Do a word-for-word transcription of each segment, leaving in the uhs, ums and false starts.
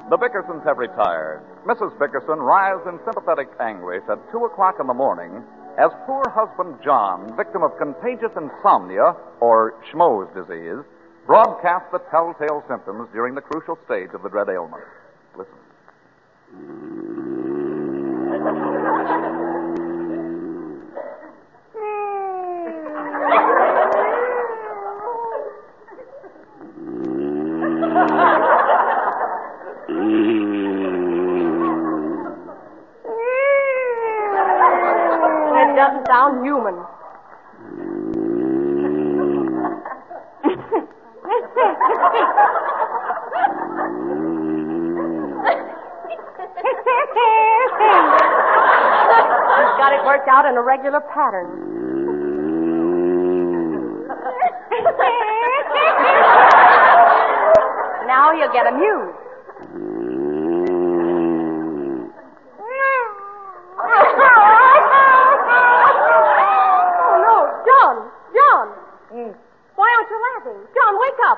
The Bickersons have retired. Missus Bickerson writhes in sympathetic anguish at two o'clock in the morning as poor husband John, victim of contagious insomnia, or Schmo's disease, broadcasts the telltale symptoms during the crucial stage of the dread ailment. Listen. It doesn't sound human. He's got it worked out in a regular pattern. Now he'll get amused. Oh, no. John! John! Mm. Why aren't you laughing? John, wake up.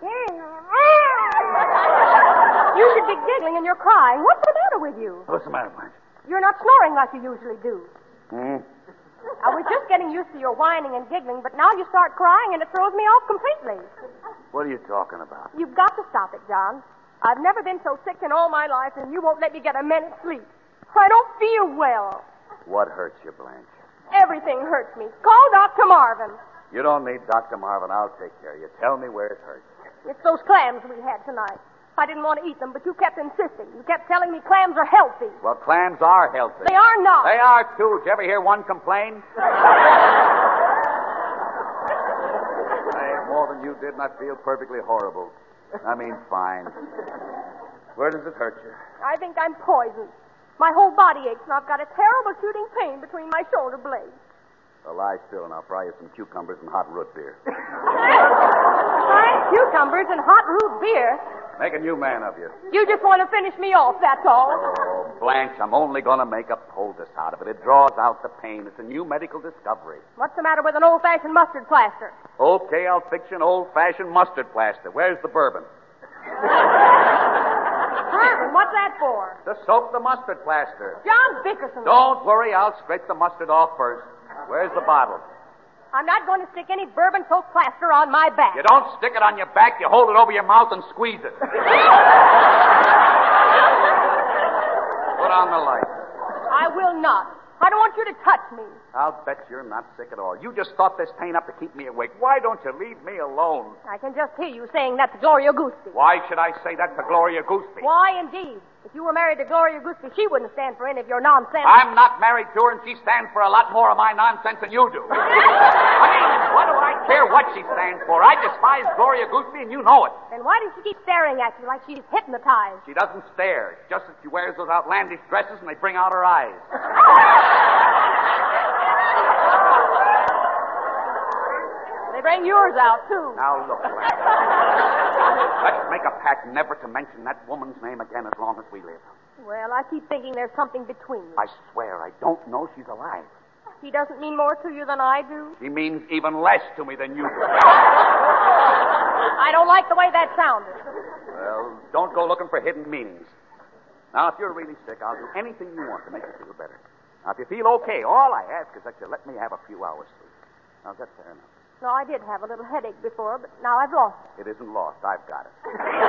You should be giggling and you're crying. What's the matter with you? What's the matter, Blanche? You're not snoring like you usually do. Hmm? I was just getting used to your whining and giggling, but now you start crying and it throws me off completely. What are you talking about? You've got to stop it, John. I've never been so sick in all my life, and you won't let me get a minute's sleep. I don't feel well. What hurts you, Blanche? Everything hurts me. Call Doctor Marvin. You don't need Doctor Marvin. I'll take care of you. Tell me where it hurts. It's those clams we had tonight. I didn't want to eat them, but you kept insisting. You kept telling me clams are healthy. Well, clams are healthy. They are not. They are, too. Did you ever hear one complain? I ate more than you did, and I feel perfectly horrible. I mean, fine. Where does it hurt you? I think I'm poisoned. My whole body aches, and I've got a terrible shooting pain between my shoulder blades. Well, lie still, and I'll fry you some cucumbers and hot root beer. Fine cucumbers and hot root beer. Make a new man of you. You just want to finish me off, that's all. Oh, Blanche, I'm only going to make a poultice out of it. It draws out the pain. It's a new medical discovery. What's the matter with an old-fashioned mustard plaster? Okay, I'll fix you an old-fashioned mustard plaster. Where's the bourbon? Bourbon? What's that for? To soak the mustard plaster. John Bickerson. Don't worry, I'll scrape the mustard off first. Where's the bottle? I'm not going to stick any bourbon-soaked plaster on my back. You don't stick it on your back, you hold it over your mouth and squeeze it. Put on the light. I will not. I don't want you to touch me. I'll bet you're not sick at all. You just thought this pain up to keep me awake. Why don't you leave me alone? I can just hear you saying that to Gloria Goospy. Why should I say that to Gloria Goospy? Why, indeed? If you were married to Gloria Goospy, she wouldn't stand for any of your nonsense. I'm not married to her, and she stands for a lot more of my nonsense than you do. I mean, what do I care what she stands for? I despise Gloria Goospy, and you know it. Then why does she keep staring at you like she's hypnotized? She doesn't stare. It's just that she wears those outlandish dresses, and they bring out her eyes. They bring yours out, too. Now, look, Blanche. Let's make a pact never to mention that woman's name again as long as we live. Well, I keep thinking there's something between you. I swear I don't know she's alive. He doesn't mean more to you than I do? She means even less to me than you do. I don't like the way that sounded. Well, don't go looking for hidden meanings. Now, if you're really sick, I'll do anything you want to make you feel better. Now, if you feel okay, all I ask is that you let me have a few hours sleep. Now, that's fair enough. No, I did have a little headache before, but now I've lost it. It isn't lost. I've got it.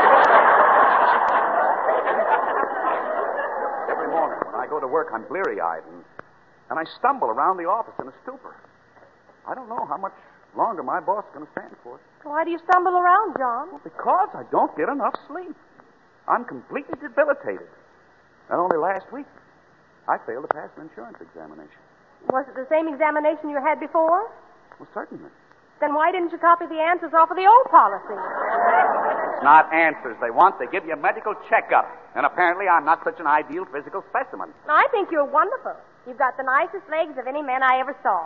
Every morning when I go to work, I'm bleary-eyed, and, and I stumble around the office in a stupor. I don't know how much longer my boss is going to stand for it. Why do you stumble around, John? Because I don't get enough sleep. I'm completely debilitated. And only last week, I failed to pass an insurance examination. Was it the same examination you had before? Well, certainly. Then why didn't you copy the answers off of the old policy? It's not answers they want. They give you a medical checkup. And apparently I'm not such an ideal physical specimen. I think you're wonderful. You've got the nicest legs of any man I ever saw.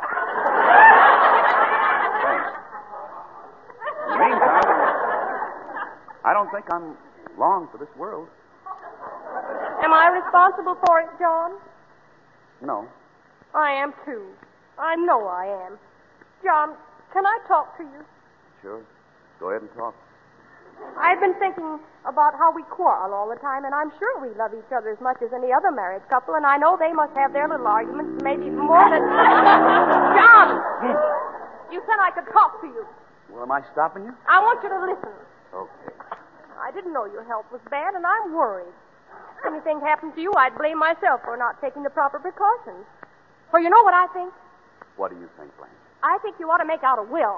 Thanks. In the meantime, I don't think I'm long for this world. Am I responsible for it, John? No. I am, too. I know I am. John, can I talk to you? Sure. Go ahead and talk. I've been thinking about how we quarrel all the time, and I'm sure we love each other as much as any other married couple, and I know they must have their little arguments, maybe more than... John! You said I could talk to you. Well, am I stopping you? I want you to listen. Okay. I didn't know your health was bad, and I'm worried. If anything happened to you, I'd blame myself for not taking the proper precautions. For you know what I think? What do you think, Blanche? I think you ought to make out a will.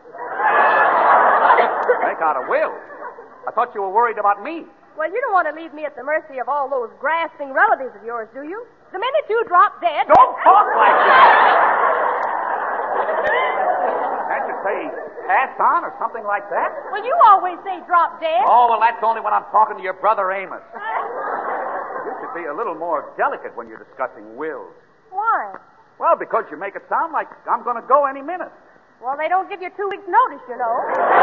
Make out a will? I thought you were worried about me. Well, you don't want to leave me at the mercy of all those grasping relatives of yours, do you? The minute you drop dead... Don't talk like that! Can't you say pass on or something like that? Well, you always say drop dead. Oh, well, that's only when I'm talking to your brother Amos. You should be a little more delicate when you're discussing wills. Why? Well, because you make it sound like I'm going to go any minute. Well, they don't give you two weeks' notice, you know.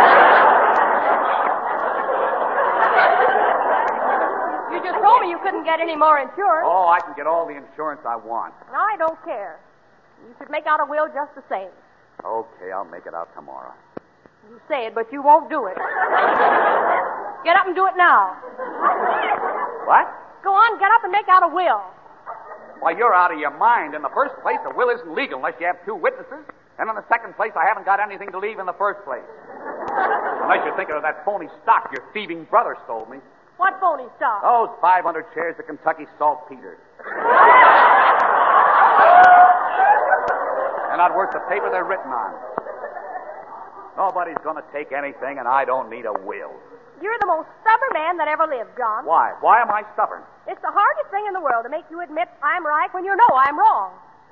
You just told me you couldn't get any more insurance. Oh, I can get all the insurance I want. I don't care. You should make out a will just the same. Okay, I'll make it out tomorrow. You say it, but you won't do it. Get up and do it now. What? Go on, get up and make out a will. Why, you're out of your mind. In the first place, a will isn't legal unless you have two witnesses. And in the second place, I haven't got anything to leave in the first place. Unless you're thinking of that phony stock your thieving brother stole me. What phony stock? Those five hundred shares of Kentucky Saltpeter. They're not worth the paper they're written on. Nobody's going to take anything, and I don't need a will. You're the most stubborn man that ever lived, John. Why? Why am I stubborn? It's the hardest thing in the world to make you admit I'm right when you know I'm wrong.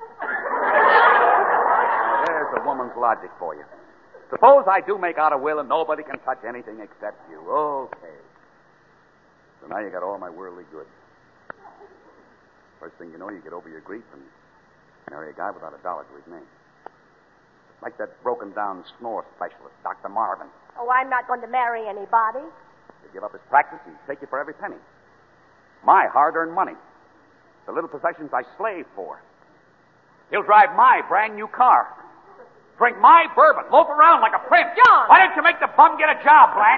Now, there's a woman's logic for you. Suppose I do make out a will and nobody can touch anything except you. Okay. So now you got all my worldly goods. First thing you know, you get over your grief and marry a guy without a dollar to his name. Like that broken-down snore specialist, Doctor Marvin. Oh, I'm not going to marry anybody. He'll give up his practice and take you for every penny. My hard-earned money. The little possessions I slaved for. He'll drive my brand-new car. Drink my bourbon. Loaf around like a prince. John! Why didn't you make the bum get a job, Blanche?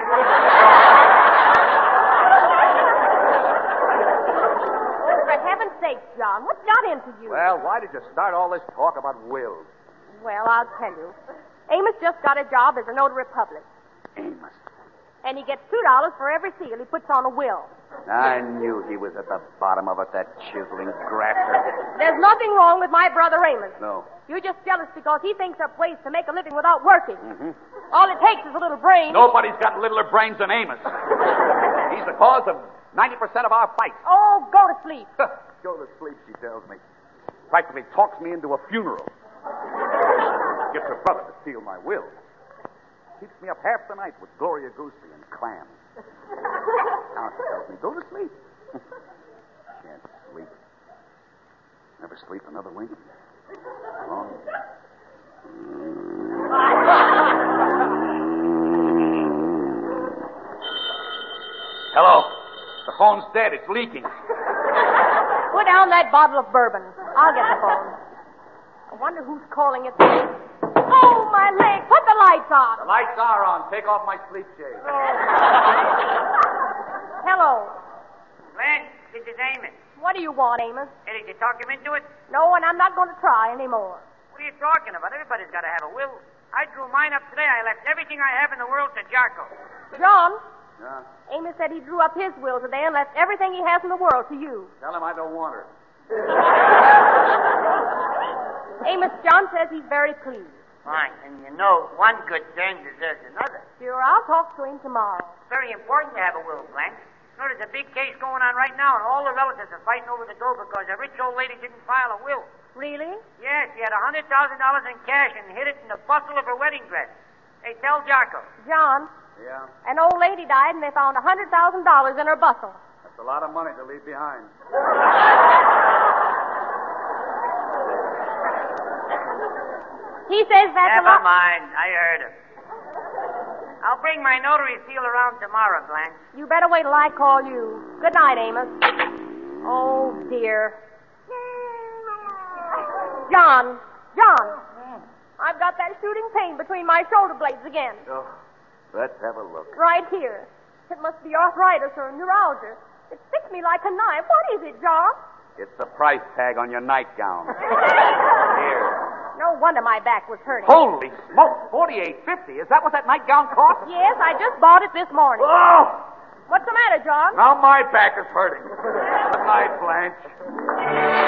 For heaven's sake, John, what got into you? Well, why did you start all this talk about wills? Well, I'll tell you. Amos just got a job as a notary public. Amos. And he gets two dollars for every seal he puts on a will. I knew he was at the bottom of it, that chiseling grafter. There's nothing wrong with my brother Amos. No. You're just jealous because he thinks there are ways to make a living without working. Mm-hmm. All it takes is a little brain. Nobody's got littler brains than Amos. He's the cause of ninety percent of our fights. Oh, go to sleep. Go to sleep, she tells me. Practically talks me into a funeral. Gets her brother to steal my will. Keeps me up half the night with Gloria Goosey and clams. Now she tells me, go to sleep. Can't sleep. Never sleep another wink. Long. Hello. The phone's dead. It's leaking. Put down that bottle of bourbon. I'll get the phone. I wonder who's calling it. Oh, my leg. Put the lights on. The lights are on. Take off my sleep shade. Hello. Blanche, this is Amos. What do you want, Amos? Hey, did you talk him into it? No, and I'm not going to try anymore. What are you talking about? Everybody's got to have a will. I drew mine up today. I left everything I have in the world to Jarko. John, Yeah? Amos said he drew up his will today and left everything he has in the world to you. Tell him I don't want her. Amos, John says he's very pleased. Fine. And you know, one good turn deserves another. Sure, I'll talk to him tomorrow. It's very important to have a will, Blanche. You know, there's a big case going on right now, and all the relatives are fighting over the dough because a rich old lady didn't file a will. Really? Yes, she had a hundred thousand dollars in cash and hid it in the bustle of her wedding dress. Hey, tell Jarko. John, Yeah? an old lady died and they found a hundred thousand dollars in her bustle. That's a lot of money to leave behind. He says that's a Never lot. mind. I heard him. I'll bring my notary seal around tomorrow, Blanche. You better wait till I call you. Good night, Amos. Oh, dear. John, John, I've got that shooting pain between my shoulder blades again. Oh, Let's have a look. Right here. It must be arthritis or neuralgia. It sticks me like a knife. What is it, John? It's the price tag on your nightgown. Here. No wonder my back was hurting. Holy smoke! Forty-eight fifty. Is that what that nightgown cost? Yes, I just bought it this morning. Oh! What's the matter, John? Now my back is hurting. Good night, Blanche.